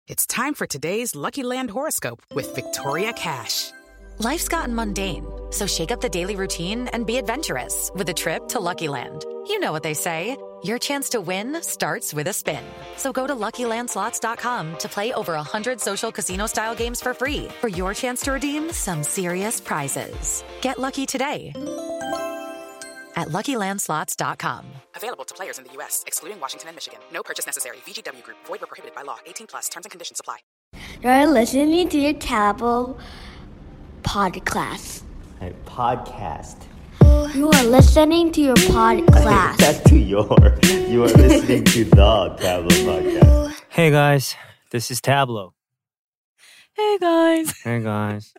It's time for today's Lucky Land horoscope with Victoria Cash. Life's gotten mundane, so shake up the daily routine and be adventurous with a trip to Lucky Land. You know what they say, your chance to win starts with a spin. So go to LuckyLandSlots.com to play over 100 social casino-style games for free for your chance to redeem some serious prizes. Get lucky today at LuckyLandSlots.com. Available to players in the U.S., excluding Washington and Michigan. No purchase necessary. VGW Group. Void where prohibited by law. 18+. Terms and conditions apply. You're listening to your Tabo podcast. Hey, podcast. You are listening to your podcast. That's to you are listening to the Tableau podcast. Hey guys, this is Tableau. Hey guys. Hey guys.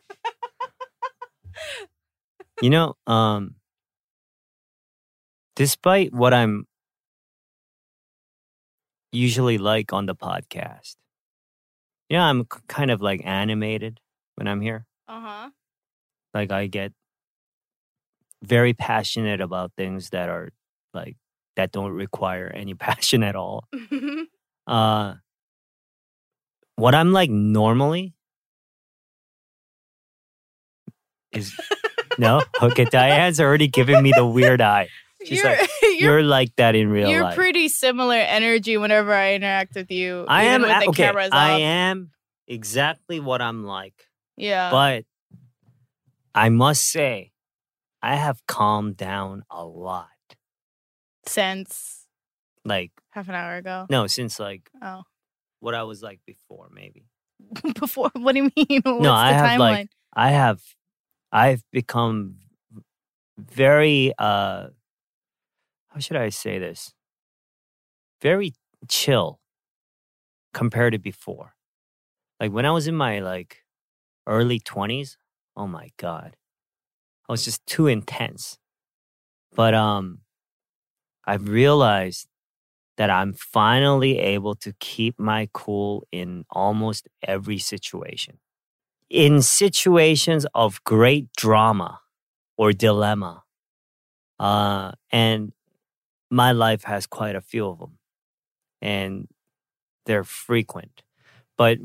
You know, despite what I'm usually like on the podcast, you know, I'm kind of like animated when I'm here. Uh-huh. Like I get very passionate about things that are like, that don't require any passion at all. What I'm like normally is, no? Okay, Diane's already giving me the weird eye. She's like, you're like that in real life. You're pretty similar energy whenever I interact with you. I am, with the okay, cameras off. I am exactly what I'm like. Yeah. But I must say, I have calmed down a lot. Since Like, half an hour ago. no, since like Oh. what I was like before, maybe. Before? What do you mean? What's No, I the have timeline? I've become very, how should I say this? Very chill compared to before. Like when I was in my like early 20s, oh my God, I was just too intense. But I've realized that I'm finally able to keep my cool in almost every situation. In situations of great drama or dilemma, and my life has quite a few of them, and they're frequent. But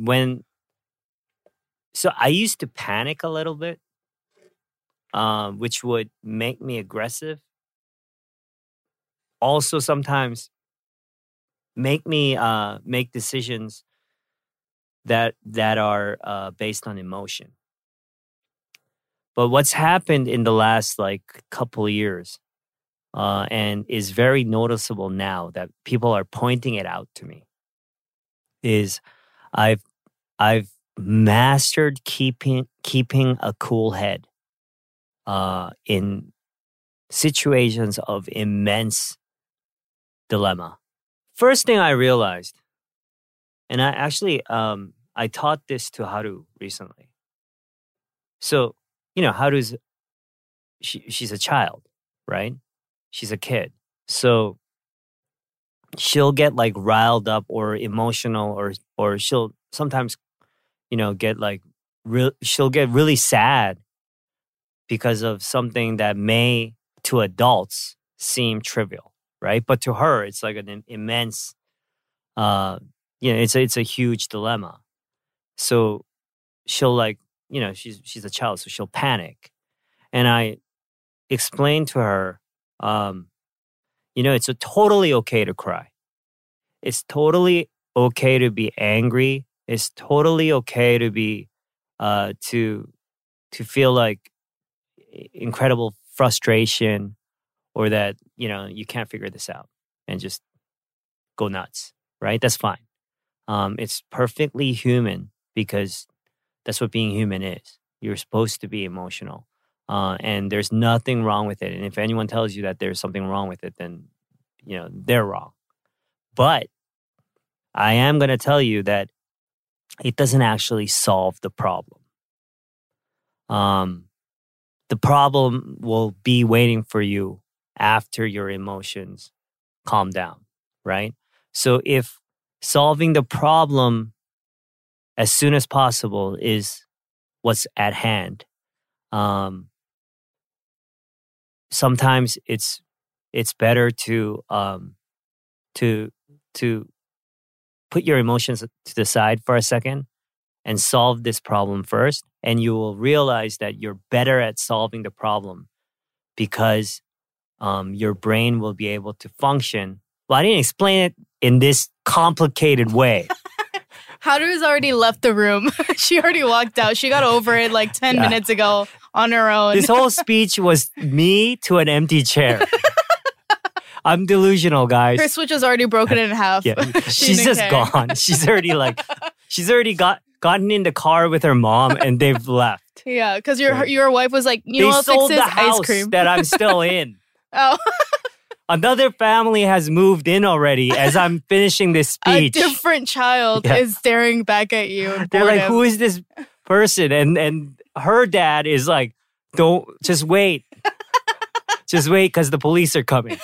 so I used to panic a little bit, which would make me aggressive. Also, sometimes make me make decisions that are based on emotion. But what's happened in the last like couple of years, and is very noticeable now that people are pointing it out to me, is I've mastered keeping a cool head in situations of immense dilemma. First thing I realized, and I actually I taught this to Haru recently. So, you know, Haru's she's a child, right? She's a kid. So she'll get like riled up or emotional, or she'll sometimes, you know, get like she'll get really sad because of something that may to adults seem trivial, right? But to her, it's like an immense, you know, it's a huge dilemma. So she'll like, you know, she's a child, so she'll panic. And I explained to her, you know, it's totally okay to cry. It's totally okay to be angry. It's totally okay to be, to feel like incredible frustration, or that, you know, you can't figure this out and just go nuts, right? That's fine. It's perfectly human, because that's what being human is. You're supposed to be emotional. And there's nothing wrong with it. And if anyone tells you that there's something wrong with it, then, you know, they're wrong. But I am going to tell you that it doesn't actually solve the problem. The problem will be waiting for you after your emotions calm down, right? So if solving the problem as soon as possible is what's at hand, sometimes it's better to put your emotions to the side for a second and solve this problem first. And you will realize that you're better at solving the problem because your brain will be able to function. Well, I didn't explain it in this complicated way. Haru has already left the room. She already walked out. She got over it like 10 minutes ago on her own. This whole speech was me to an empty chair. I'm delusional, guys. Her switch was already broken in half. Yeah, She she's didn't just care. gone. She's already gotten in the car with her mom and they've left. Yeah, because your wife was like, you They know what sold fixes the house ice cream. that I'm still in. Oh, Another family has moved in already as I'm finishing this a speech. different child Yeah. is staring back at you. in They're like, boredom. who is this person? And her dad is like, don't, just wait. Just wait because the police are coming.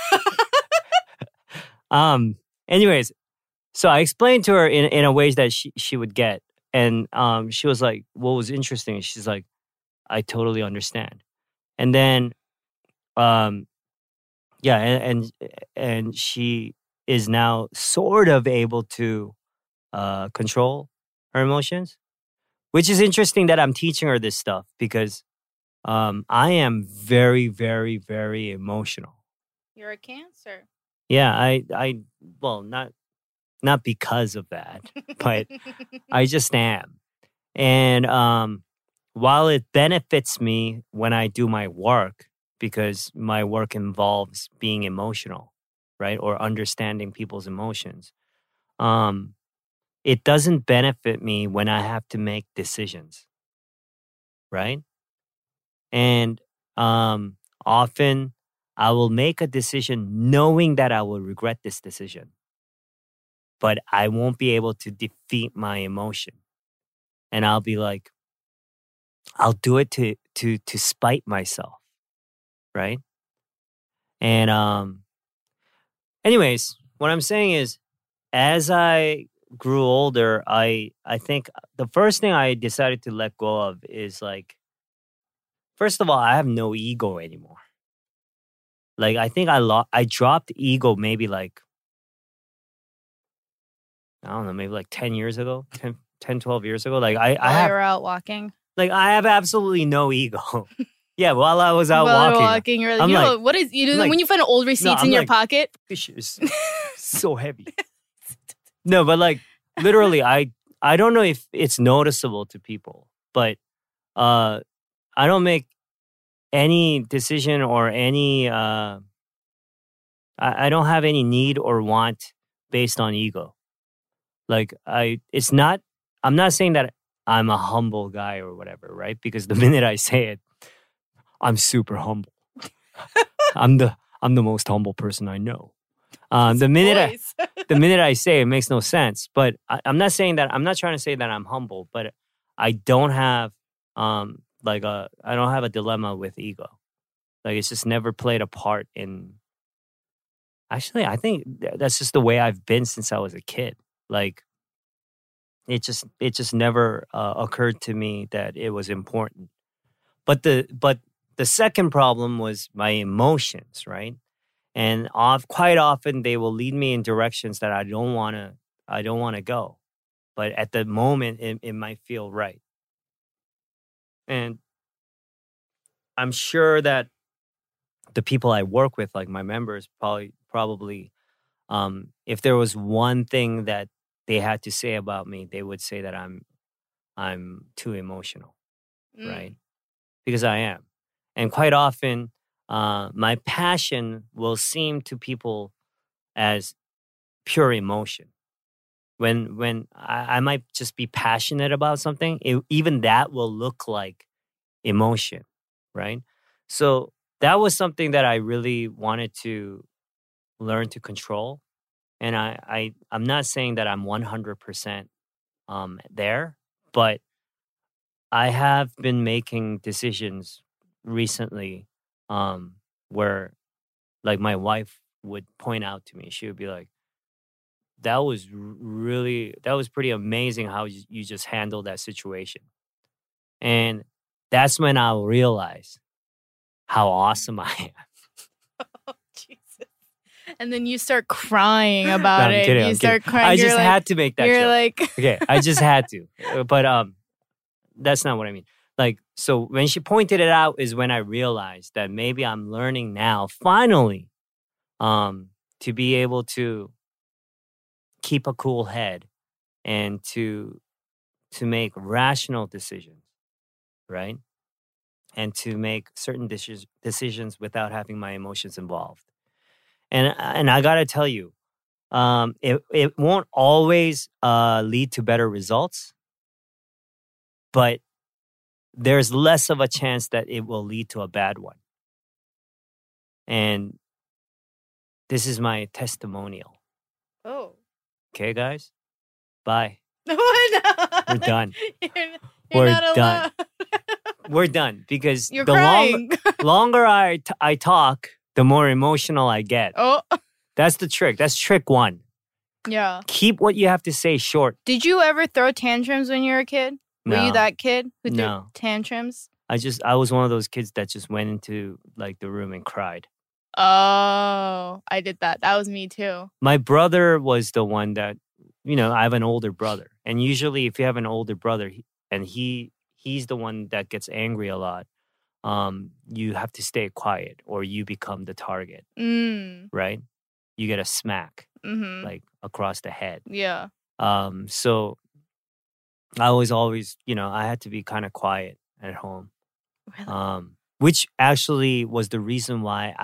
Anyways, so I explained to her in a ways that she would get. And she was like, what was interesting, she's like, I totally understand. And then, yeah, and she is now sort of able to control her emotions, which is interesting that I'm teaching her this stuff because I am very, very, very emotional. You're a Cancer. Yeah, I well, not because of that, but I just am. And while it benefits me when I do my work, because my work involves being emotional, right? Or understanding people's emotions. It doesn't benefit me when I have to make decisions, right? And often I will make a decision knowing that I will regret this decision, but I won't be able to defeat my emotion. And I'll be like, I'll do it to spite myself. Right? And anyways, what I'm saying is, as I grew older, I think the first thing I decided to let go of is like, first of all, I have no ego anymore. Like, I think I dropped ego maybe like, I don't know, maybe like 10 years ago, 10, 12 years ago. Like I While have, you were out walking. like I have absolutely no ego. Yeah, while I was out While you were walking. walking, you're like, I'm you know, like- what is, you know, like- when you find old receipts I'm in your like- pocket? This shit is so heavy. No, but like literally, I don't know if it's noticeable to people, but I don't make any decision or any I don't have any need or want based on ego. Like I'm not saying that I'm a humble guy or whatever, right? Because the minute I say it, I'm super humble. I'm the most humble person I know. The minute I say it, it makes no sense. But I'm not saying that. I'm not trying to say that I'm humble. But I don't have I don't have a dilemma with ego. Like it's just never played a part in. Actually, I think that's just the way I've been since I was a kid. Like it just never occurred to me that it was important. But the second problem was my emotions, right? And quite often they will lead me in directions that I don't want to go. But at the moment, it might feel right. And I'm sure that the people I work with, like my members, probably, if there was one thing that they had to say about me, they would say that I'm too emotional, right? Because I am. And quite often, my passion will seem to people as pure emotion. When I might just be passionate about something, even that will look like emotion, right? So that was something that I really wanted to learn to control. And I'm not saying that I'm 100% there, but I have been making decisions recently where like my wife would point out to me, she would be like, that was pretty amazing how you just handled that situation. And that's when I'll realize how awesome I am. Oh, Jesus. And then you start crying about No, I'm it. kidding, You I'm start kidding. crying. I You're just like, had to make that You're joke. like, Okay, I just had to. But that's not what I mean. Like, so when she pointed it out is when I realized that maybe I'm learning now, finally, to be able to keep a cool head and to make rational decisions, right? And to make certain decisions without having my emotions involved. And I gotta tell you, it won't always lead to better results, but there's less of a chance that it will lead to a bad one. And this is my testimonial. oh. Okay, guys? Bye. What? We're done. You're We're not done. allowed. We're done because You're the crying. longer I talk, the more emotional I get. Oh, That's the trick. That's trick one. yeah. Keep what you have to say short. Did you ever throw tantrums when you were a kid? Were No. you that kid who threw No. tantrums? I was one of those kids that just went into like the room and cried. Oh, I did that. That was me too. My brother was the one that, I have an older brother. And usually if you have an older brother and he's the one that gets angry a lot, you have to stay quiet or you become the target, right? You get a smack Mm-hmm. like across the head. Yeah. So I was always, I had to be kind of quiet at home. Really? Which actually was the reason why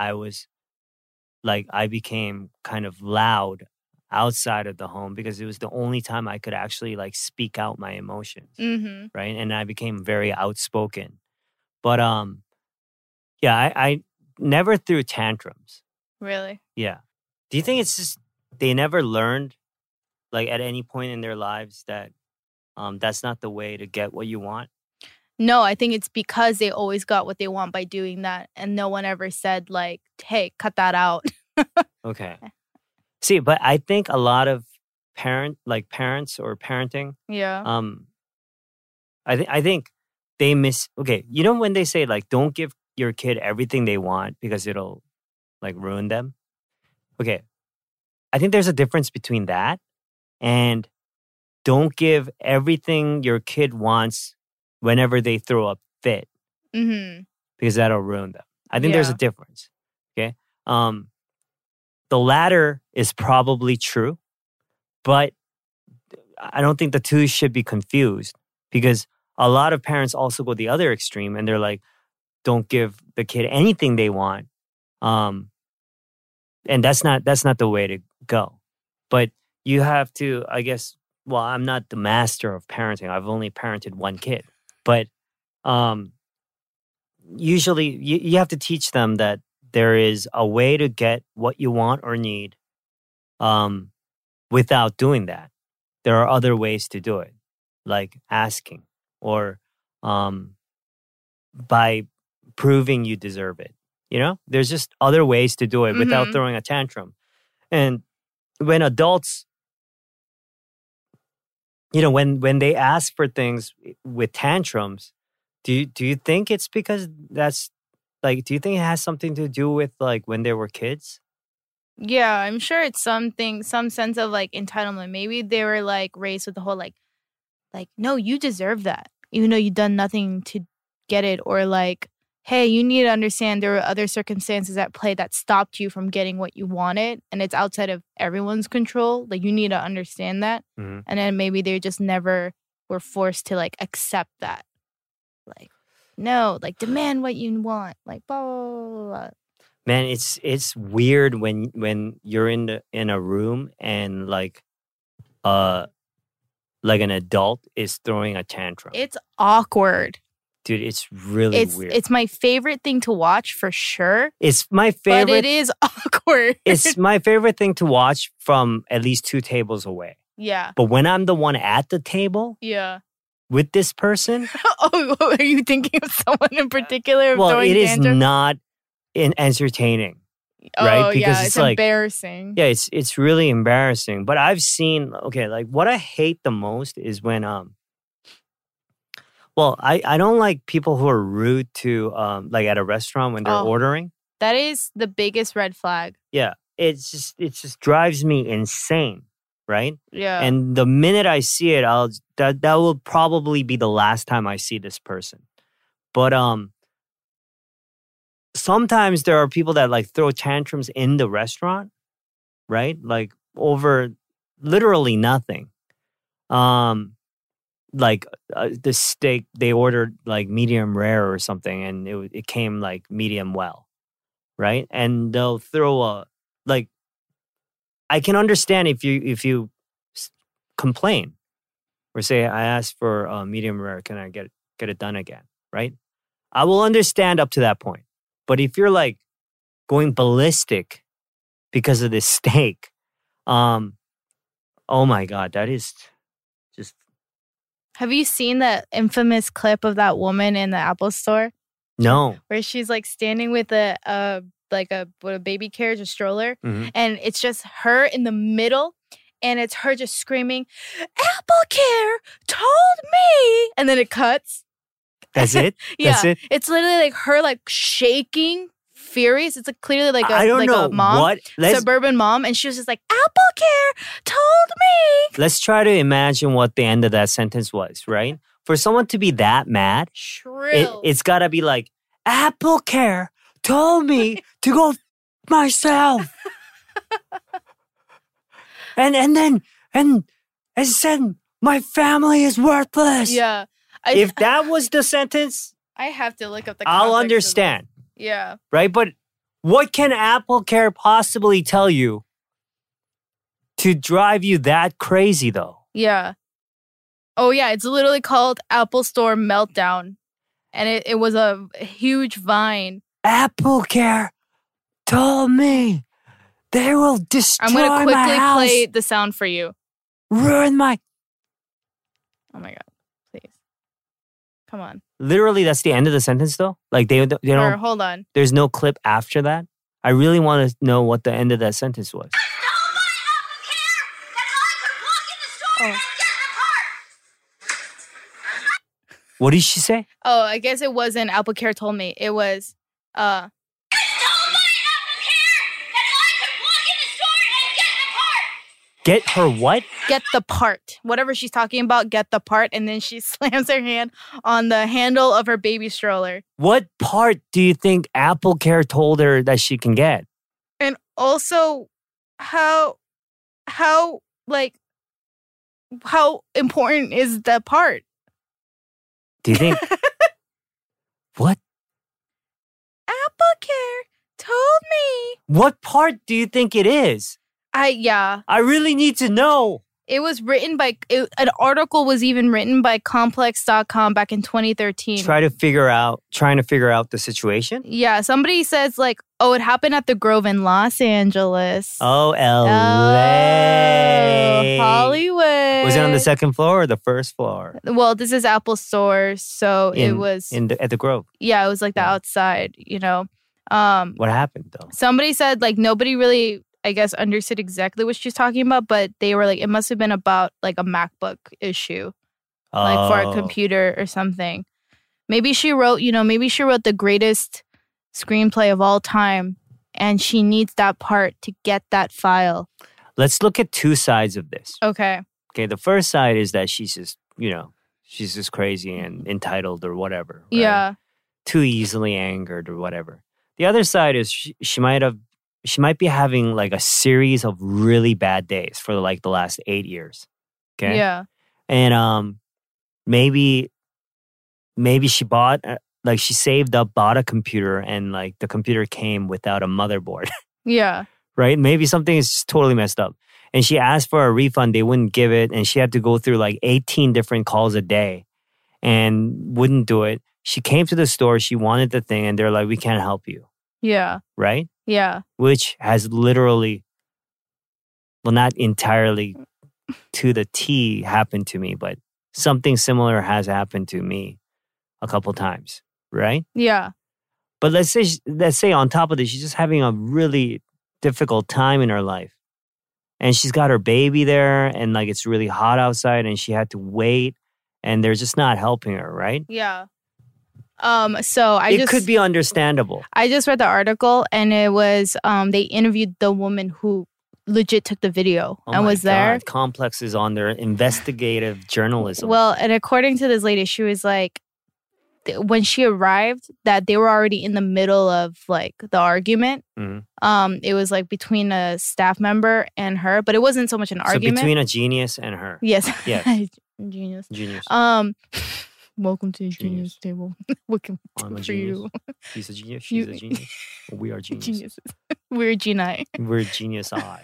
I became kind of loud outside of the home because it was the only time I could actually like speak out my emotions, Mm-hmm. right? And I became very outspoken. But yeah, I never threw tantrums. Really? Yeah. Do you think it's just they never learned like at any point in their lives that that's not the way to get what you want? No, I think it's because they always got what they want by doing that. And no one ever said like, hey, cut that out. Okay. See, but I think a lot of parents or parenting, Yeah. I think they miss. Okay, when they say like, don't give your kid everything they want because it'll like ruin them. Okay, I think there's a difference between that and don't give everything your kid wants whenever they throw a fit Mm-hmm. because that'll ruin them. I think there's a Yeah. difference. Okay, the latter is probably true, but I don't think the two should be confused because a lot of parents also go the other extreme and they're like, don't give the kid anything they want. And that's not the way to go. But you have to, I guess, well, I'm not the master of parenting. I've only parented one kid. But usually you have to teach them that there is a way to get what you want or need without doing that. There are other ways to do it, like asking or by proving you deserve it. There's just other ways to do it without Mhm. throwing a tantrum. And when adults, when they ask for things with tantrums, do you think it's because that's like, do you think it has something to do with like when they were kids? Yeah, I'm sure it's some sense of like entitlement. Maybe they were like raised with the whole like, no, you deserve that, even though you've done nothing to get it, or like, hey, you need to understand there were other circumstances at play that stopped you from getting what you wanted, and it's outside of everyone's control. Like, you need to understand that. Mhm. And then maybe they just never were forced to like accept that. Like, no, like demand what you want. Like, blah, blah, blah, blah. Man, it's weird when you're in a room and like an adult is throwing a tantrum. It's awkward. Dude, it's really weird. It's my favorite thing to watch for sure. It's my favorite. But it is awkward. It's my favorite thing to watch from at least 2 tables away. Yeah. But when I'm the one at the table Yeah. with this person, Oh, are you thinking of someone in particular? well, throwing it is tantrums? not entertaining. right? Oh, Because yeah, it's like- embarrassing. Yeah, it's really embarrassing. But I've seen, okay, like what I hate the most is when well, I don't like people who are rude to like at a restaurant when they're Oh. ordering. That is the biggest red flag. Yeah. it just drives me insane, right? Yeah. And the minute I see it, that will probably be the last time I see this person. But sometimes there are people that like throw tantrums in the restaurant, right? Like over literally nothing. Like the steak, they ordered like medium rare or something, and it came like medium well, right? And they'll throw like, I can understand if you complain or say, I asked for medium rare, can I get it done again, right? I will understand up to that point. But if you're like going ballistic because of this steak, oh my God, that is just. Have you seen that infamous clip of that woman in the Apple store? No. Where she's like standing with a baby carriage, a stroller, and it's just her in the middle, and it's her just screaming, "Apple Care told me," and then it cuts. That's it? Yeah. That's it? It's literally like her like shaking, furious. It's like clearly like I don't know a mom, what. suburban mom, and she was just like, "Apple Care told me." Let's try to imagine what the end of that sentence was, right? For someone to be that mad, Shrill. it's got to be like, Apple Care told me to go myself. and said my family is worthless. Yeah. If that was the sentence, I have to look up the I'll context of understand. this. Yeah. Right? But what can Apple Care possibly tell you to drive you that crazy, though? Yeah. Oh, yeah. It's literally called Apple Store Meltdown. And it was a huge vine. Apple Care told me they will destroy I'm going to my quickly house, play the sound for you. ruin my... Oh, my God. Please. Come on. Literally, that's the end of the sentence, though? Like, they Or, don't... hold on. There's no clip after that? I really want to know what the end of that sentence was. Oh. What did she say? Oh, I guess it wasn't Apple Care told me. It was, Get her what? get the part. Whatever she's talking about, get the part. And then she slams her hand on the handle of her baby stroller. What part do you think Apple Care told her that she can get? And also, how important is that part? Do you think... What? Apple Care told me. What part do you think it is? Yeah. I really need to know. It was written by, an article was even written by Complex.com back in 2013. Trying to figure out the situation? Yeah, somebody says like, oh, it happened at the Grove in Los Angeles. Oh, LA. Oh, Hollywood. Was it on the second floor or the first floor? Well, this is Apple Store, so it was at the Grove. Yeah, it was like the outside, you know. What happened though? Somebody said like nobody really, I guess, understood exactly what she's talking about, but they were like, it must have been about like a MacBook issue, like for a computer or something. Maybe she wrote the greatest screenplay of all time, and she needs that part to get that file. Let's look at two sides of this. Okay. Okay, the first side is that she's just crazy and entitled or whatever. Right? Yeah. Too easily angered or whatever. The other side is she might be having like a series of really bad days for like the last 8 years. Okay. Yeah. And maybe she bought she saved up, bought a computer, and like the computer came without a motherboard. Yeah. Right? Maybe something is just totally messed up. And she asked for a refund, they wouldn't give it, and she had to go through like 18 different calls a day and wouldn't do it. She came to the store, she wanted the thing, and they're like, we can't help you. Yeah. Right? Yeah. Which has literally, well, not entirely to the T happened to me, but something similar has happened to me a couple times, right? Yeah. But let's say on top of this, she's just having a really difficult time in her life. And she's got her baby there, and like it's really hot outside, and she had to wait, and they're just not helping her, right? Yeah. So It could be understandable. I just read the article, and it was they interviewed the woman who legit took the video Oh and my was there. God. Complex is on their investigative journalism. Well, and according to this lady, she was like, when she arrived, that they were already in the middle of like the argument. Mhm. It was like between a staff member and her, but it wasn't so much an So argument. between a genius and her. Yes. Yes. Genius. Genius. Welcome to the Genius. genius table. What can I'm a for genius. you? He's a genius. She's a You- genius. We are geniuses. Geniuses. We're Geni. We're genius eye.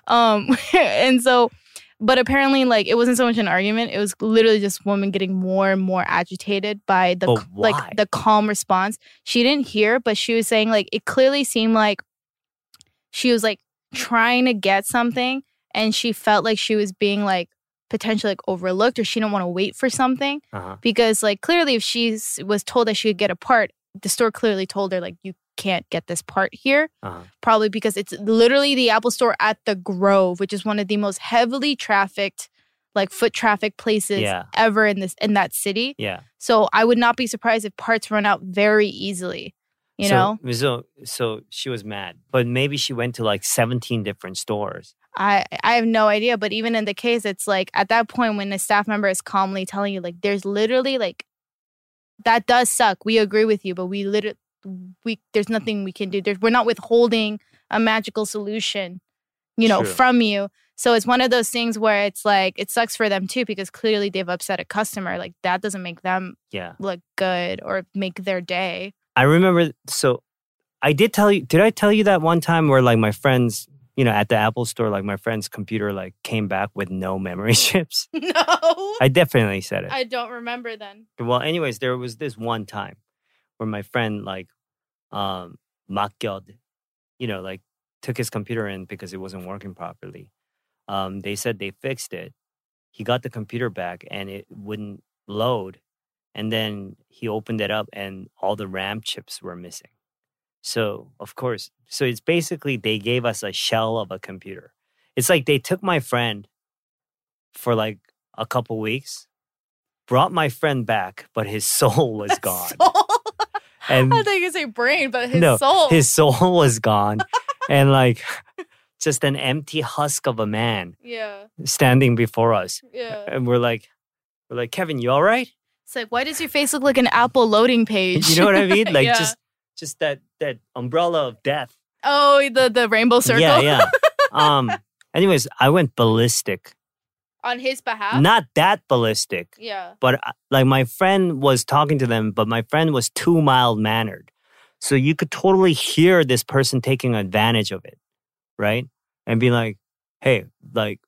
And so, but apparently, like, it wasn't so much an argument. It was literally just woman getting more and more agitated by the But why? like the calm response. She didn't hear, but she was saying like it clearly seemed like she was like trying to get something, and she felt like she was being like potentially like overlooked, or she didn't want to wait for something Uh-huh. because like clearly if she was told that she could get a part, the store clearly told her like you can't get this part here. Uh-huh. Probably because it's literally the Apple Store at the Grove, which is one of the most heavily trafficked, like foot traffic places Yeah. ever in that city. Yeah. So I would not be surprised if parts run out very easily. You know, So she was mad, but maybe she went to like 17 different stores. I have no idea. But even in the case, it's like at that point when a staff member is calmly telling you like there's literally like that does suck. We agree with you, but there's nothing we can do. We're not withholding a magical solution, True. from you. So it's one of those things where it's like it sucks for them too because clearly they've upset a customer. Like that doesn't make them Yeah. look good or make their day. I remember, so I did I tell you that one time where like my friends, at the Apple Store, like my friend's computer like came back with no memory chips? No, I definitely said it. I don't remember then. Well, anyways, there was this one time where my friend like 맡겼, like took his computer in because it wasn't working properly. They said they fixed it. He got the computer back and it wouldn't load. And then he opened it up and all the RAM chips were missing. So, of course, it's basically they gave us a shell of a computer. It's like they took my friend for like a couple weeks, brought my friend back, but his soul was gone. And I thought you could say brain, but his no, soul. his soul was gone. And like just an empty husk of a man Yeah. standing before us. Yeah. And we're like, Kevin, you all right? It's like, why does your face look like an Apple loading page? You know what I mean? Like Yeah. just that umbrella of death. Oh, the rainbow circle. Yeah. Anyways, I went ballistic. On his behalf? Not that ballistic, Yeah. but like my friend was talking to them, but my friend was too mild-mannered. So you could totally hear this person taking advantage of it, right? And be like, hey, like,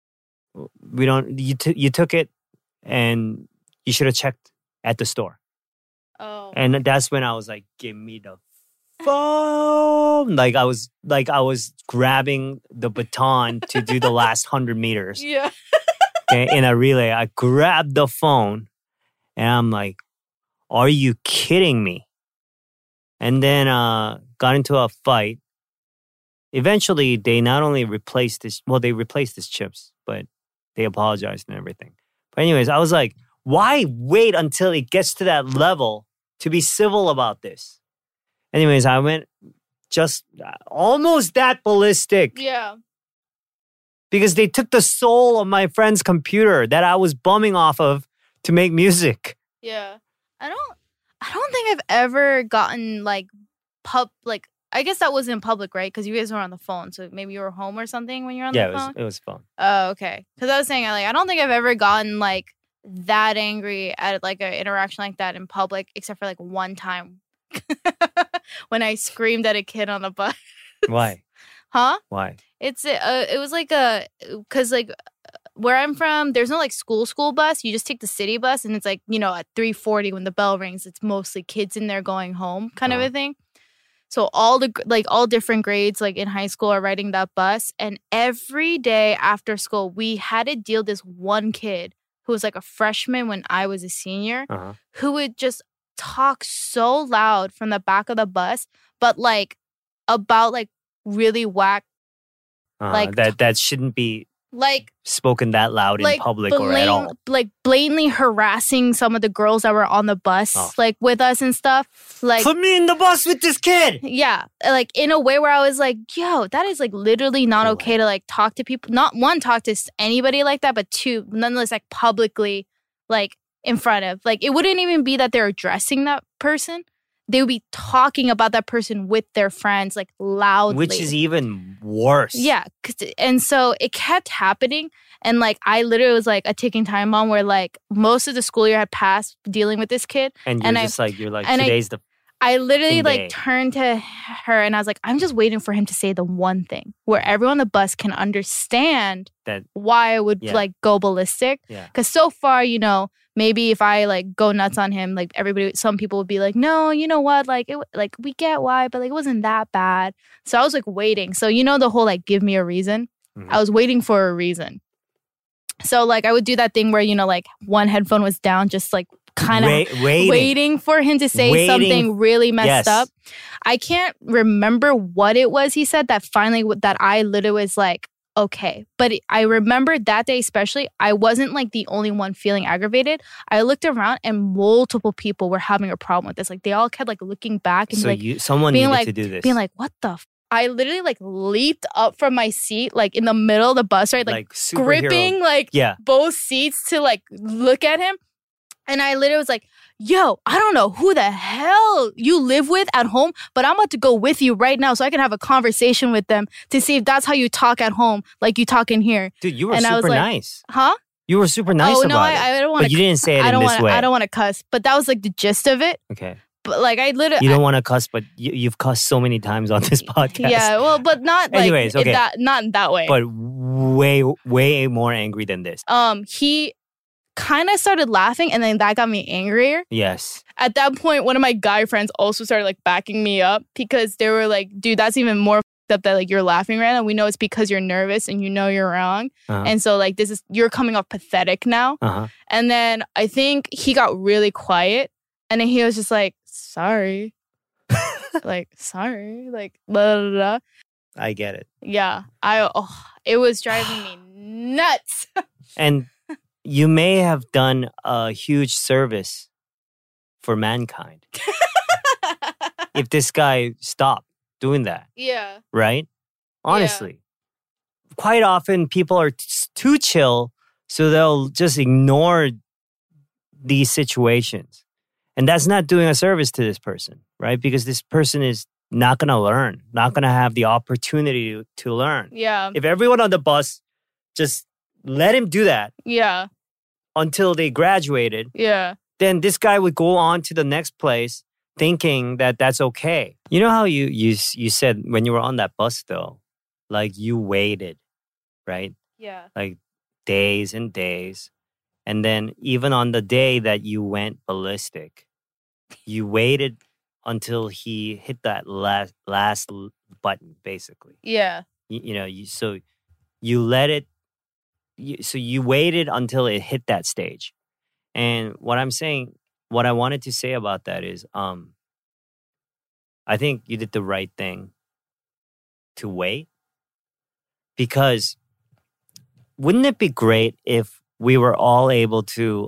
you took it and you should have checked at the store. Oh. And that's when I was like, give me the phone. Like I was grabbing the baton to do the last 100 meters. Yeah. In a relay. I grabbed the phone and I'm like, are you kidding me? And then got into a fight. Eventually, they not only replaced they replaced his chips, but they apologized and everything. But anyways, I was like, why wait until it gets to that level to be civil about this? Anyways, I went just almost that ballistic. Yeah. Because they took the soul of my friend's computer that I was bumming off of to make music. Yeah. I don't think I've ever gotten like I guess that was in public, right? Because you guys were on the phone, so maybe you were home or something when you were on the phone. It was fun. Oh, okay. Because I was saying, like, I don't think I've ever gotten like that angry at like an interaction like that in public, except for like one time when I screamed at a kid on the bus. Why? Huh? Why? It was like because like where I'm from, there's no like school bus. You just take the city bus, and it's like at 3:40 when the bell rings, it's mostly kids in there going home, kind of a thing. So all different grades, like in high school, are riding that bus. And every day after school, we had to deal with this one kid who was like a freshman when I was a senior, who would just talk so loud from the back of the bus, but like about like really whack, like that shouldn't be like spoken that loud in public or at all. Like blatantly harassing some of the girls that were on the bus, like with us and stuff. Like, put me in the bus with this kid. Yeah, like in a way where I was like, yo, that is like literally not okay to like talk to people. Not one, talk to anybody like that, but two, nonetheless, like publicly, like in front of. Like it wouldn't even be that they're addressing that person. They would be talking about that person with their friends, like loudly. Which is even worse. Yeah. And so it kept happening. And like, I literally was like a ticking time bomb where like most of the school year had passed dealing with this kid. And you're like, today's the I literally day. like turned to her and I was like, I'm just waiting for him to say the one thing where everyone on the bus can understand that why I would like go ballistic. Yeah. Because so far, you know, maybe if I like go nuts on him, like some people would be like, no, you know what? Like we get why, but like it wasn't that bad. So I was like waiting. So you know the whole like give me a reason. I was waiting for a reason. So like I would do that thing where, you know, like one headphone was down, just like kind of waiting for him to say something really messed up. I can't remember what it was he said that finally that I literally was like, okay. But I remember that day especially, I wasn't like the only one feeling aggravated. I looked around and multiple people were having a problem with this. Like they all kept like looking back and so like someone being needed like, to do this. Being like, what the I literally like leaped up from my seat like in the middle of the bus, right? Like gripping like both seats to like look at him. And I literally was like, yo, I don't know who the hell you live with at home, but I'm about to go with you right now so I can have a conversation with them to see if that's how you talk at home, like you talk in here. Dude, you were super nice. Huh? You were super nice about it. I don't want to. But you didn't say it in this way. I don't want to cuss, but that was like the gist of it. Okay. But like I literally, you don't want to cuss, but you've cussed so many times on this podcast. Yeah, well, but not like anyways, okay. Not in that way. But way more angry than this. He kind of started laughing, and then that got me angrier. Yes. At that point, one of my guy friends also started like backing me up because they were like, "Dude, that's even more f***ed up that like you're laughing right now. We know it's because you're nervous and you know you're wrong, and so like you're coming off pathetic now." And then I think he got really quiet, and then he was just like, sorry. Sorry. Like, blah, blah, blah. I get it. Yeah. It was driving me nuts. And you may have done a huge service for mankind if this guy stopped doing that. Yeah. Right? Honestly. Yeah. Quite often people are too chill, so they'll just ignore these situations. And that's not doing a service to this person, right? Because this person is not going to learn, not going to have the opportunity to learn. Yeah. If everyone on the bus just let him do that until they graduated, then this guy would go on to the next place thinking that that's okay. You know how you said when you were on that bus, though, like you waited, right? Yeah. Like days and days. And then even on the day that you went ballistic, you waited until he hit that last button, basically. Yeah. So you let it. So you waited until it hit that stage. And what I wanted to say about that is, I think you did the right thing to wait. Because wouldn't it be great if we were all able to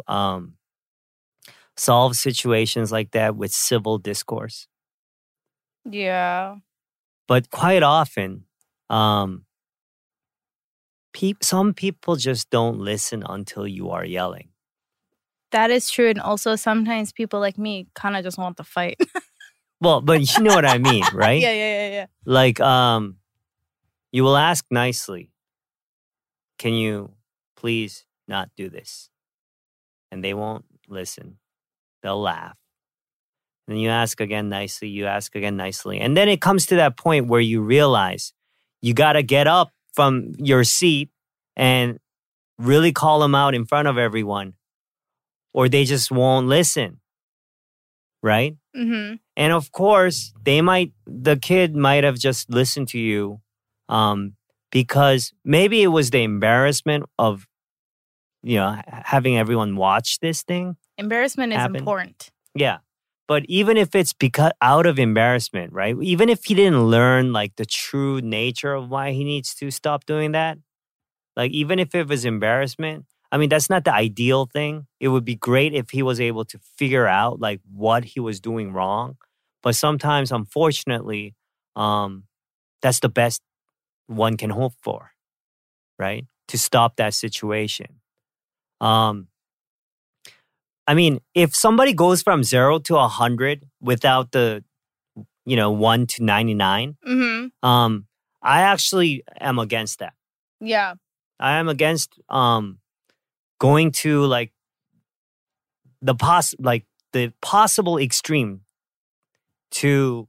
solve situations like that with civil discourse? Yeah. But quite often, some people just don't listen until you are yelling. That is true. And also sometimes people like me kind of just want to fight. Well, but you know what I mean, right? Yeah. Like, you will ask nicely, can you please not do this? And they won't listen. They'll laugh. Then you ask again nicely, And then it comes to that point where you realize you got to get up from your seat and really call them out in front of everyone, or they just won't listen. Right? Mm-hmm. And of course, the kid might have just listened to you because maybe it was the embarrassment of, having everyone watch this thing. Embarrassment is important. Yeah. But even if it's because out of embarrassment, right? Even if he didn't learn like the true nature of why he needs to stop doing that, Like, even if it was embarrassment, I mean, that's not the ideal thing. It would be great if he was able to figure out like what he was doing wrong. But sometimes, unfortunately, that's the best one can hope for, right? To stop that situation. I mean, if somebody goes from 0 to 100 without the, 1 to 99, Mm-hmm. I actually am against that. Yeah. I am against going to like the possible extreme to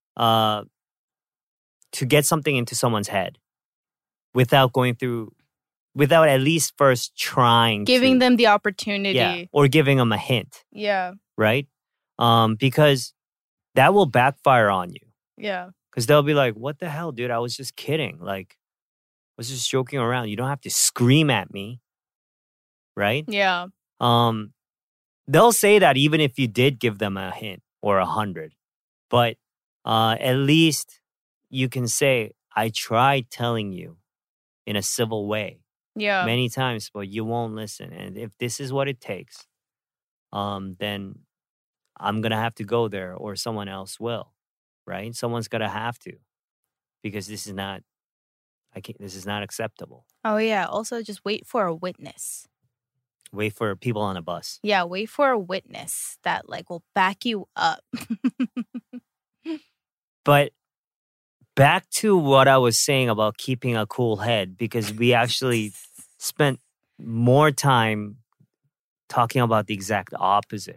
get something into someone's head without at least first trying Giving to, them the opportunity. yeah, or giving them a hint, Yeah. right? Because that will backfire on you. Yeah. Because they'll be like, what the hell, dude? I was just kidding. Like, I was just joking around. You don't have to scream at me, right? Yeah. They'll say that even if you did give them a hint or 100. But at least you can say, I tried telling you in a civil way Yeah. many times, but you won't listen. And if this is what it takes, then I'm going to have to go there or someone else will, right? Someone's going to have to, because this is not acceptable. Oh, yeah. Also, just wait for a witness. Wait for people on a bus. Yeah. Wait for a witness that like will back you up. But back to what I was saying about keeping a cool head, because we actually spent more time talking about the exact opposite.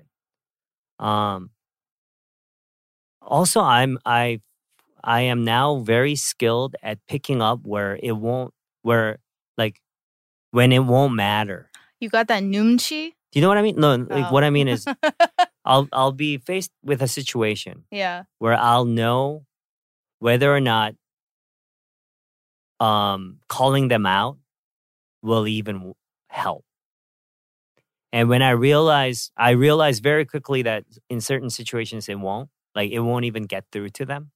Also, I am now very skilled at picking up when it won't matter. You got that numchi? Do you know what I mean? No, like, Oh. what I mean is I'll be faced with a situation Yeah. where I'll know whether or not calling them out will even help. And when I realize very quickly that in certain situations it won't even get through to them.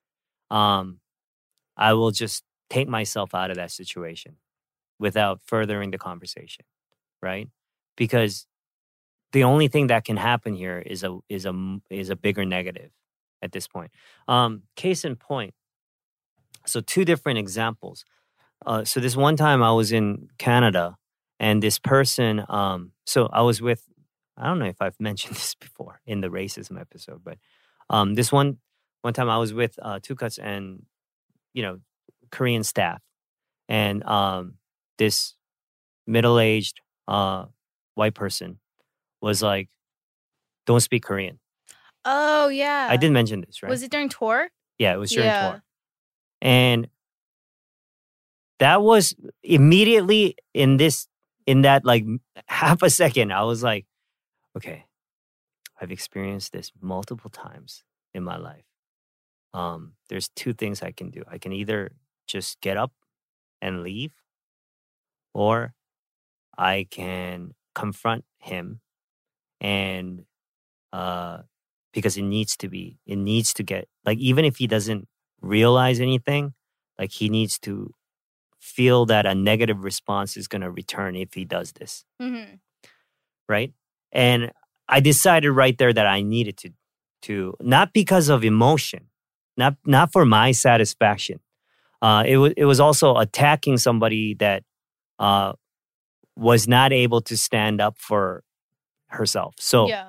I will just take myself out of that situation without furthering the conversation, right? Because the only thing that can happen here is a bigger negative at this point. Case in point. So 2 different examples. So this one time I was in Canada, and this person. So I was with. I don't know if I've mentioned this before in the racism episode, but this one time I was with Tukas and Korean staff, and this middle-aged white person was like, "Don't speak Korean." Oh, yeah. I did mention this, right? Was it during tour? Yeah, it was during Yeah. tour. And that was immediately in that like half a second, I was like, okay, I've experienced this multiple times in my life. There's 2 things I can do. I can either just get up and leave, or I can confront him, and because it needs to get, like, even if he doesn't realize anything, like, he needs to feel that a negative response is going to return if he does this, Mm-hmm. right? And I decided right there that I needed to not because of emotion, not for my satisfaction. It was also attacking somebody that was not able to stand up for herself. So Yeah.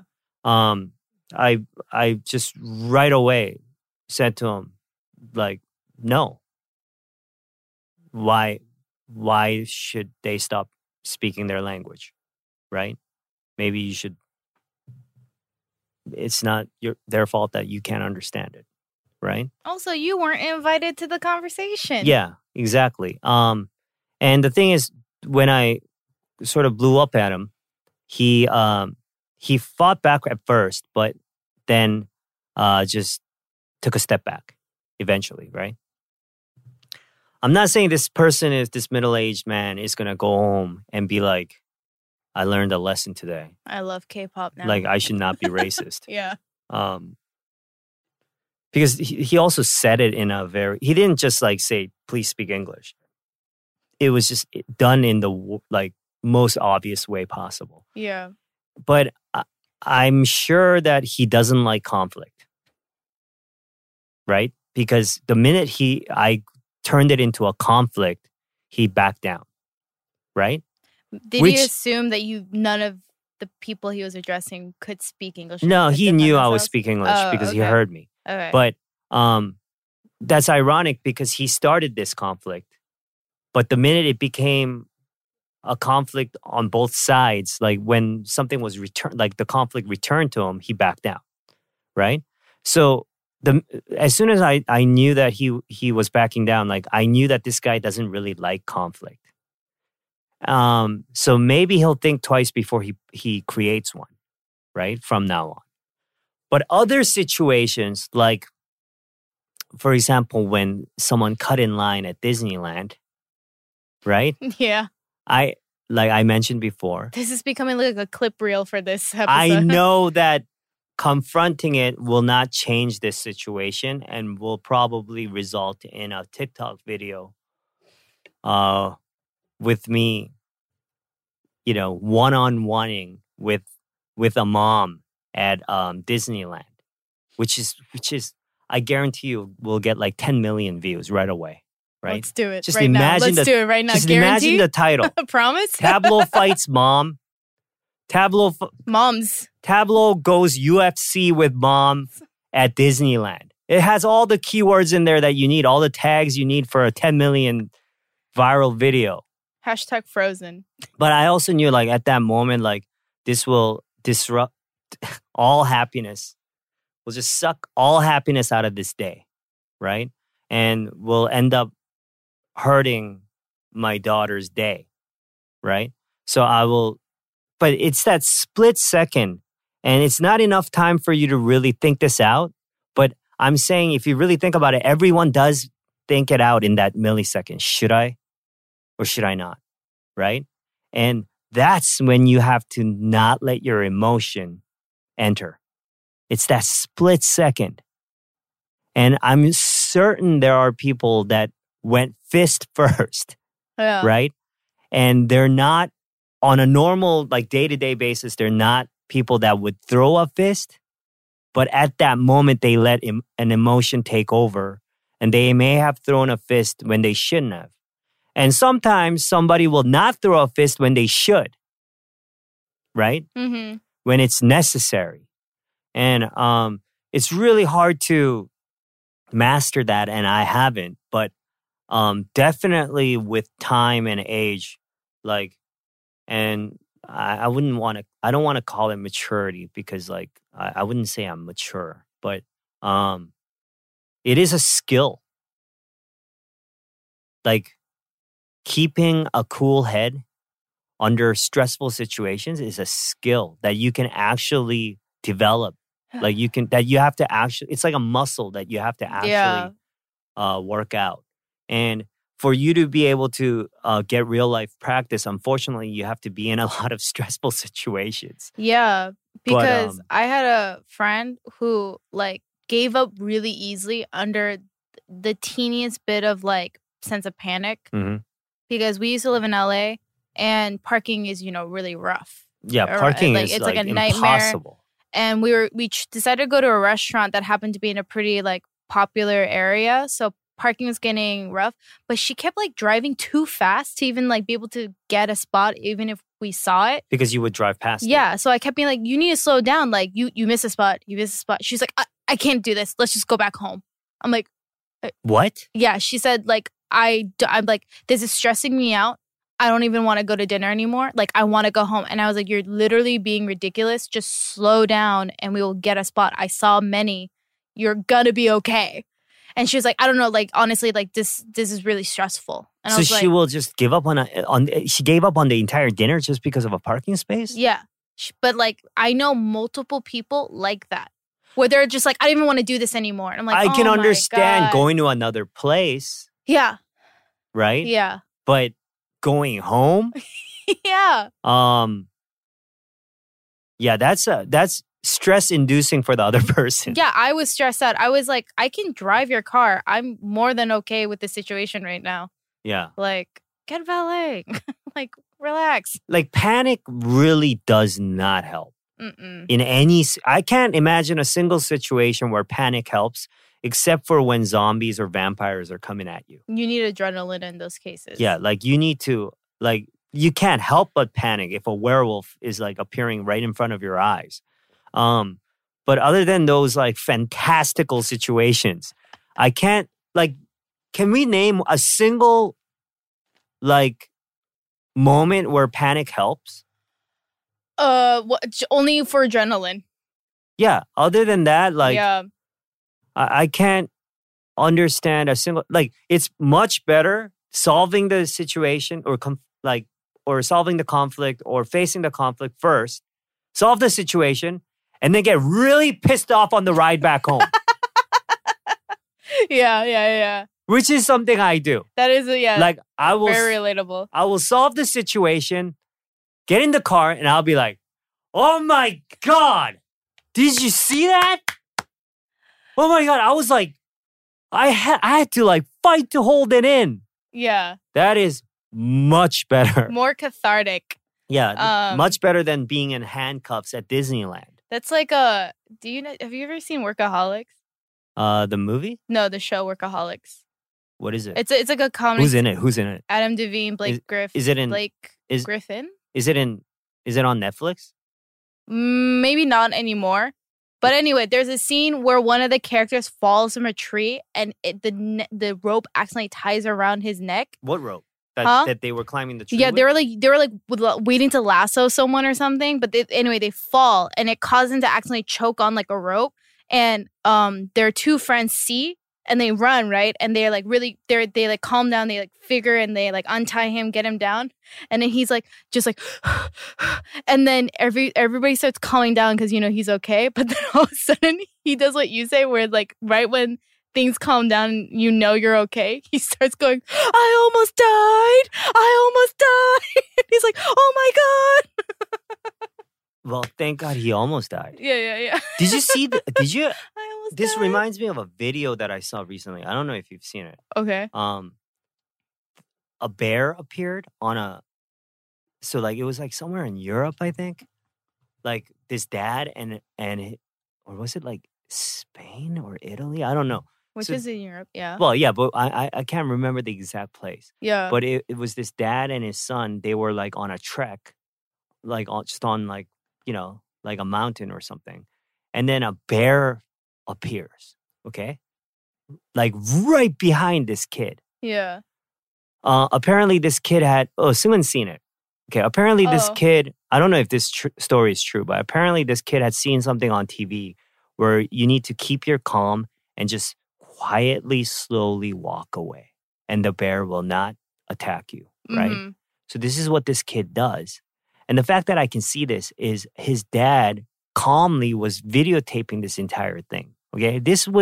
I just right away said to him, like, no. Why should they stop speaking their language, right? Maybe you should. It's not their fault that you can't understand it, right? Also, you weren't invited to the conversation. Yeah, exactly. And the thing is, when I sort of blew up at him, he fought back at first, but then just took a step back eventually, right? I'm not saying this middle-aged man is going to go home and be like, I learned a lesson today. I love K-pop now. Like, I should not be racist. Yeah. Because he also said it in he didn't just like say, please speak English. it was just done in the like most obvious way possible. Yeah. But I'm sure that he doesn't like conflict, right? Because the minute I turned it into a conflict, he backed down, right? Did he assume that none of the people he was addressing could speak English? No, he knew I was speaking English because he heard me. Okay. But that's ironic because he started this conflict. But the minute it became a conflict on both sides, like when something was returned, like the conflict returned to him, he backed down, right? So as soon as I knew that he was backing down, like I knew that this guy doesn't really like conflict. So maybe he'll think twice before he creates one, right? From now on. But other situations, like, for example, when someone cut in line at Disneyland, right? Yeah. I mentioned before. This is becoming like a clip reel for this episode. I know that confronting it will not change this situation and will probably result in a TikTok video with me, one-on-oneing with a mom at Disneyland, which is I guarantee you will get like 10 million views right away. Right? Let's do it. Just right imagine now. Let's do it right now. Just Guarantee? imagine the title. Promise? Tableau fights mom. Moms. Tableau goes UFC with mom at Disneyland. It has all the keywords in there that you need, all the tags you need for a 10 million viral video. Hashtag Frozen. But I also knew, like, at that moment, like, this will disrupt all happiness. We'll just suck all happiness out of this day, right? And we'll end up hurting my daughter's day, right? So but it's that split second, and it's not enough time for you to really think this out. But I'm saying if you really think about it, everyone does think it out in that millisecond. Should I or should I not, right? And that's when you have to not let your emotion enter. It's that split second. And I'm certain there are people that went fist first, right? And they're not, on a normal, like, day-to-day basis, they're not people that would throw a fist. But at that moment, they let an emotion take over. And they may have thrown a fist when they shouldn't have. And sometimes somebody will not throw a fist when they should, right? Mm-hmm. When it's necessary. And it's really hard to master that, and I haven't. But definitely with time and age, like, and I don't want to call it maturity because, like, I wouldn't say I'm mature, but it is a skill. Like, keeping a cool head under stressful situations is a skill that you can actually develop. Like, it's like a muscle that you have to actually work out. And for you to be able to get real life practice, unfortunately, you have to be in a lot of stressful situations. Yeah, because I had a friend who, like, gave up really easily under the teeniest bit of, like, sense of panic. Mm-hmm. Because we used to live in LA and parking is, really rough. Yeah, parking like, is it's like a nightmare. impossible. And we decided to go to a restaurant that happened to be in a pretty, like, popular area. So parking was getting rough. But she kept, like, driving too fast to even, like, be able to get a spot even if we saw it. Because you would drive past it. Yeah. So I kept being like, you need to slow down. Like, you miss a spot. You miss a spot. She's like, I can't do this. Let's just go back home. I'm like, what? Yeah. She said, like, I'm like, this is stressing me out. I don't even want to go to dinner anymore. Like, I want to go home. And I was like, you're literally being ridiculous. Just slow down and we will get a spot. I saw many. You're gonna be okay. And she was like, I don't know, like, honestly, like, this is really stressful. And so I was she like, will just give up she gave up on the entire dinner just because of a parking space? yeah. But, like, I know multiple people like that. Where they're just like, I don't even want to do this anymore. And I'm like, I can oh understand my God. going to another place. Yeah. Right? Yeah. But going home? Yeah. Yeah, that's stress inducing for the other person. Yeah, I was stressed out. I was like, I can drive your car. I'm more than okay with the situation right now. Yeah. Like, get valet. Like, relax. Like panic really does not help Mm-mm. in any. I can't imagine a single situation where panic helps, except for when zombies or vampires are coming at you. You need adrenaline in those cases. Yeah, like you need to like you can't help but panic if a werewolf is like appearing right in front of your eyes. But other than those like fantastical situations, I can't like. Can we name a single like moment where panic helps? Only for adrenaline. Yeah. Other than that, like yeah. I can't understand a single like. It's much better solving the situation or solving the conflict or facing the conflict first. Solve the situation and then get really pissed off on the ride back home. Yeah. Which is something I do. That is, Like I will very relatable. I will solve the situation, get in the car, and I'll be like, "Oh my God, did you see that? Oh my God!" I was like, I had to like fight to hold it in. Yeah. That is much better. More cathartic. Yeah, much better than being in handcuffs at Disneyland. That's like have you ever seen Workaholics? The movie? No, the show Workaholics. What is it? It's like a comedy. Who's in it? Adam Devine, Blake Griffin. Griffin? Is it on Netflix? Maybe not anymore. But anyway, there's a scene where one of the characters falls from a tree and the rope accidentally ties around his neck. What rope? That they were climbing the tree. Yeah, with? they were like waiting to lasso someone or something. But they fall and it causes them to accidentally choke on like a rope. And their two friends see and they run, right? And they're like they like calm down, they like figure and they like untie him, get him down. And then he's like just like and then everybody starts calming down because he's okay. But then all of a sudden he does what you say, where like right when things calm down, you're okay. He starts going, I almost died. He's like, oh my God. Well, thank God he almost died. Yeah. Did you see? Did you? I almost This died. reminds me of a video that I saw recently. I don't know if you've seen it. Okay. A bear appeared on so like it was like somewhere in Europe, I think. Like this dad or was it like Spain or Italy? I don't know. Which is in Europe, yeah. Well, yeah, but I can't remember the exact place. Yeah. But it was this dad and his son. They were like on a trek, like just on like like a mountain or something, and then a bear appears. Okay, like right behind this kid. Yeah. Apparently, this kid had. Oh, someone's seen it. Okay, apparently this kid. I don't know if this story is true, but apparently this kid had seen something on TV where you need to keep your calm and just quietly, slowly walk away, and the bear will not attack you. Right. Mm-hmm. So this is what this kid does. And the fact that I can see this is his dad calmly was videotaping this entire thing. Okay,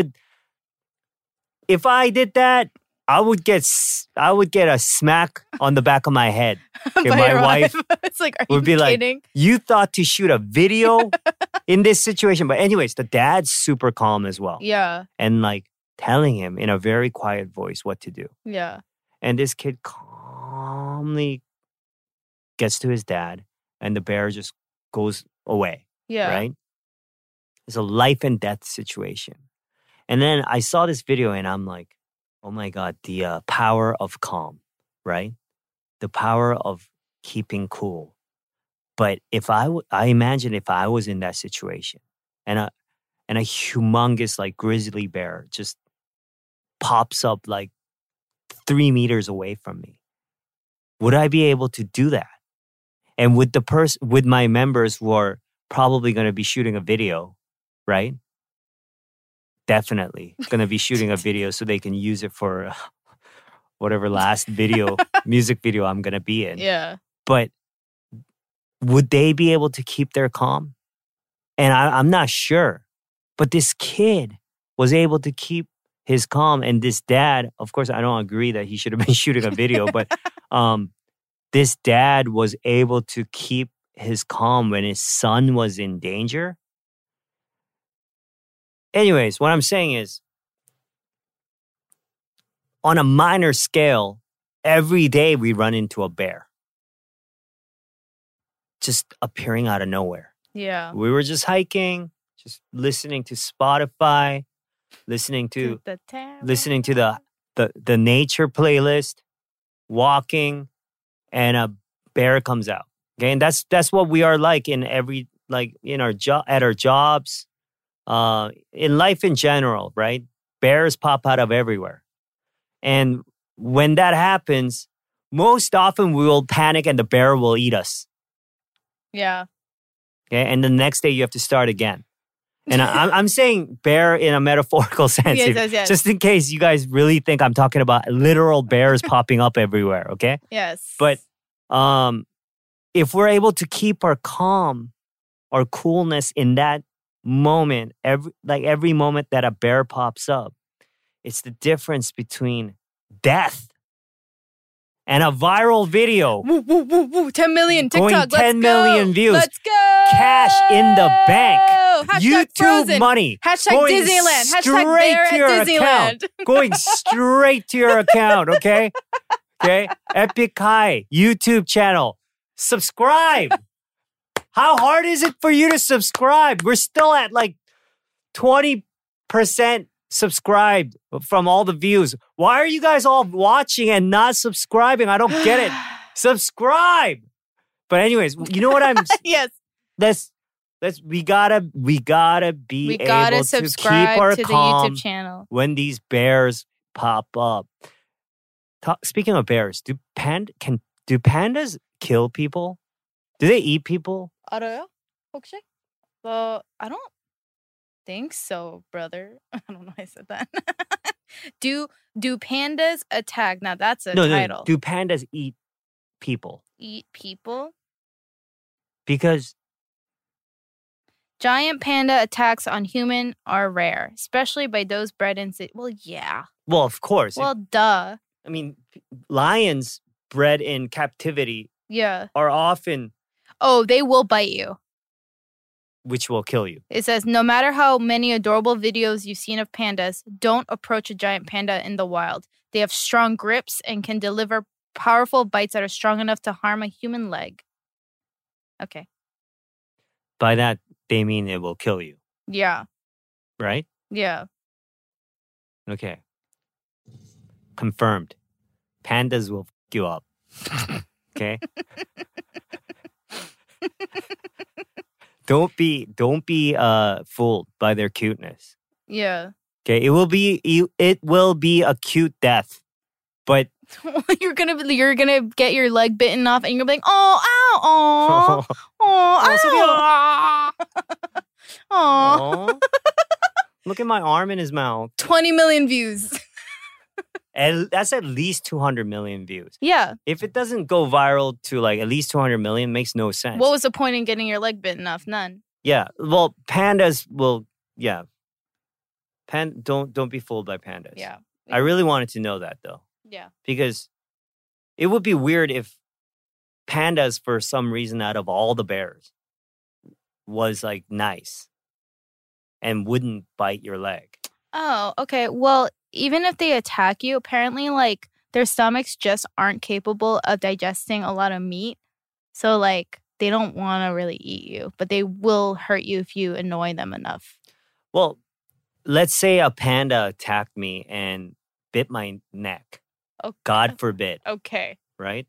if I did that, I would get a smack on the back of my head. Okay, my wife it's like, are would you be kidding? like, "You thought to shoot a video in this situation?" But anyways, the dad's super calm as well. Yeah. And like telling him in a very quiet voice what to do. Yeah. And this kid calmly gets to his dad. And the bear just goes away. Yeah. Right? It's a life and death situation. And then I saw this video and I'm like, oh my God, the power of calm, right? The power of keeping cool. But if I imagine if I was in that situation and a humongous like grizzly bear just pops up like 3 meters away from me, would I be able to do that? And with my members who are probably going to be shooting a video, right? Definitely going to be shooting a video so they can use it for whatever last music video I'm going to be in. Yeah. But would they be able to keep their calm? And I'm not sure. But this kid was able to keep his calm. And this dad, of course, I don't agree that he should have been shooting a video, but this dad was able to keep his calm when his son was in danger. Anyways, what I'm saying is, on a minor scale, every day we run into a bear. Just appearing out of nowhere. Yeah. We were just hiking, just listening to Spotify, listening to the nature playlist, walking, and a bear comes out. Okay, and that's what we are like in every in our at our jobs, in life in general, right? Bears pop out of everywhere, and when that happens, most often we will panic and the bear will eat us. Yeah. Okay, and the next day you have to start again. And I'm saying bear in a metaphorical sense, yes. just in case you guys really think I'm talking about literal bears popping up everywhere. Okay. Yes. But if we're able to keep our calm, our coolness in that moment, every moment that a bear pops up, it's the difference between death and a viral video. Woo, woo, woo, woo. 10 million TikTok. Going 10 million views. Let's go. Cash in the bank. Hashtag YouTube Frozen. money. Hashtag going Disneyland. Hashtag straight bear to at your Disneyland. account. Going straight to your account, okay? Okay? Epic High YouTube channel. Subscribe. How hard is it for you to subscribe? We're still at 20% subscribed from all the views. Why are you guys all watching and not subscribing? I don't get it. Subscribe. But anyways, you know what I'm Yes. we gotta be able to subscribe keep our to the calm YouTube channel when these bears pop up. Speaking of bears, do pandas kill people? Do they eat people? 알아요? 혹시? I don't think so, brother. I don't know why I said that. Do pandas attack? Now that's a title. No. Do pandas eat people? Eat people? Because giant panda attacks on human are rare, especially by those bred in city. Well, yeah. Well, of course. Well, duh. I mean, lions bred in captivity Yeah. are often... Oh, they will bite you. Which will kill you. It says, no matter how many adorable videos you've seen of pandas, don't approach a giant panda in the wild. They have strong grips and can deliver powerful bites that are strong enough to harm a human leg. Okay. By that, they mean it will kill you. Yeah. Right? Yeah. Okay. Confirmed. Pandas will f*** you up. Okay? Don't be fooled by their cuteness. Yeah. Okay, it will be a cute death. But you're gonna get your leg bitten off and you're gonna be like, oh, ow, ow. Look at my arm in his mouth. 20 million views. And that's at least 200 million views. Yeah. If it doesn't go viral to at least 200 million, it makes no sense. What was the point in getting your leg bitten off? None. Yeah. Well, pandas will. Yeah. Don't be fooled by pandas. Yeah. I really wanted to know that though. Yeah. Because it would be weird if pandas, for some reason, out of all the bears, was nice and wouldn't bite your leg. Oh, okay. Well, even if they attack you, apparently their stomachs just aren't capable of digesting a lot of meat. So they don't want to really eat you, but they will hurt you if you annoy them enough. Well, let's say a panda attacked me and bit my neck. Okay. God forbid. Okay. Right?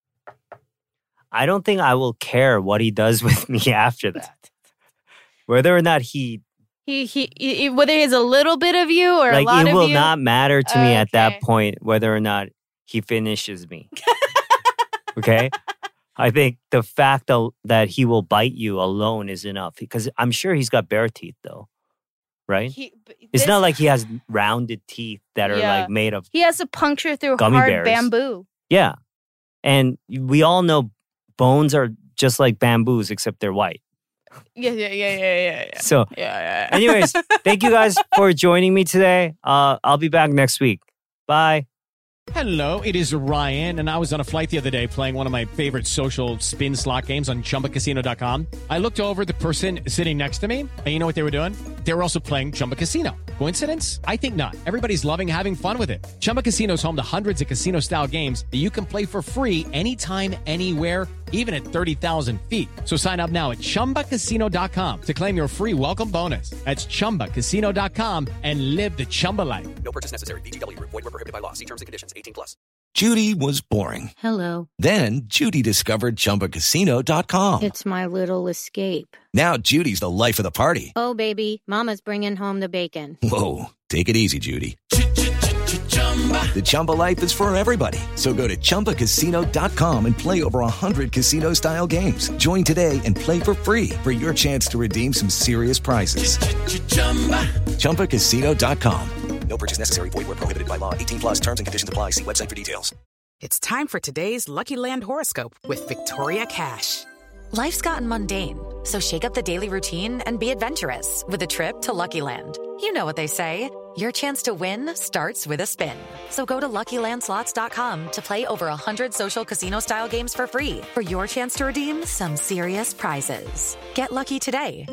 I don't think I will care what he does with me after that. Whether or not he whether he has a little bit of you or a lot of you. It will not matter to me at that point whether or not he finishes me. Okay? I think the fact that he will bite you alone is enough. Because I'm sure he's got bare teeth though. Right? It's not like he has rounded teeth that are made of... He has to puncture through gummy hard bears. bamboo. Yeah. And we all know bones are just like bamboos except they're white. Yeah. So, anyways, thank you guys for joining me today. I'll be back next week. Bye. Hello, it is Ryan, and I was on a flight the other day playing one of my favorite social spin slot games on ChumbaCasino.com. I looked over at the person sitting next to me, and you know what they were doing? They were also playing Chumba Casino. Coincidence? I think not. Everybody's loving having fun with it. Chumba Casino is home to hundreds of casino-style games that you can play for free anytime, anywhere, even at 30,000 feet. So sign up now at ChumbaCasino.com to claim your free welcome bonus. That's ChumbaCasino.com and live the Chumba life. No purchase necessary. VGW Group. Void where prohibited by law. See terms and conditions. 18+. Judy was boring. Hello. Then Judy discovered ChumbaCasino.com. It's my little escape. Now Judy's the life of the party. Oh, baby, mama's bringing home the bacon. Whoa, take it easy, Judy. The Chumba life is for everybody. So go to ChumbaCasino.com and play over 100 casino-style games. Join today and play for free for your chance to redeem some serious prizes. ChumbaCasino.com. No purchase necessary. Void where prohibited by law. 18+. Terms and conditions apply. See website for details. It's time for today's Lucky Land horoscope with Victoria Cash. Life's gotten mundane, so shake up the daily routine and be adventurous with a trip to Lucky Land. You know what they say. Your chance to win starts with a spin. So go to LuckyLandSlots.com to play over 100 social casino-style games for free for your chance to redeem some serious prizes. Get lucky today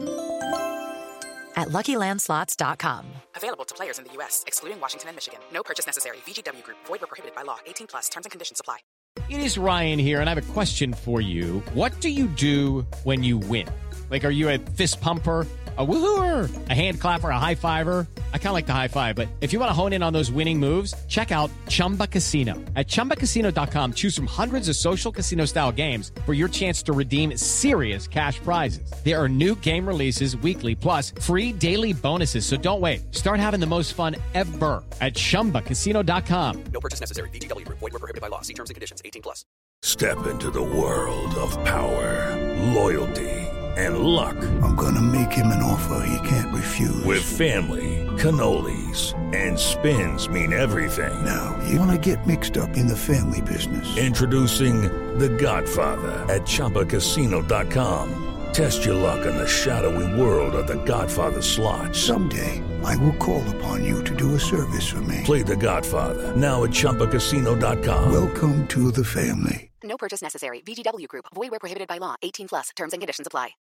at LuckyLandSlots.com. Available to players in the U.S., excluding Washington and Michigan. No purchase necessary. VGW Group. Void where prohibited by law. 18+. Terms and conditions apply. It is Ryan here, and I have a question for you. What do you do when you win? Like, are you a fist pumper, a woohooer, a hand clapper, a high fiver? I kind of like the high five, but if you want to hone in on those winning moves, check out Chumba Casino. At ChumbaCasino.com, choose from hundreds of social casino-style games for your chance to redeem serious cash prizes. There are new game releases weekly, plus free daily bonuses, so don't wait. Start having the most fun ever at ChumbaCasino.com. No purchase necessary. VGW Group. Void where prohibited by law. See terms and conditions. 18+. Step into the world of power, loyalty, and luck. I'm gonna make him an offer he can't refuse. With family, cannolis, and spins mean everything. Now, you wanna get mixed up in the family business. Introducing The Godfather at ChumbaCasino.com. Test your luck in the shadowy world of The Godfather slot. Someday, I will call upon you to do a service for me. Play The Godfather, now at ChumbaCasino.com. Welcome to the family. No purchase necessary. VGW Group. Void where prohibited by law. 18+. Terms and conditions apply.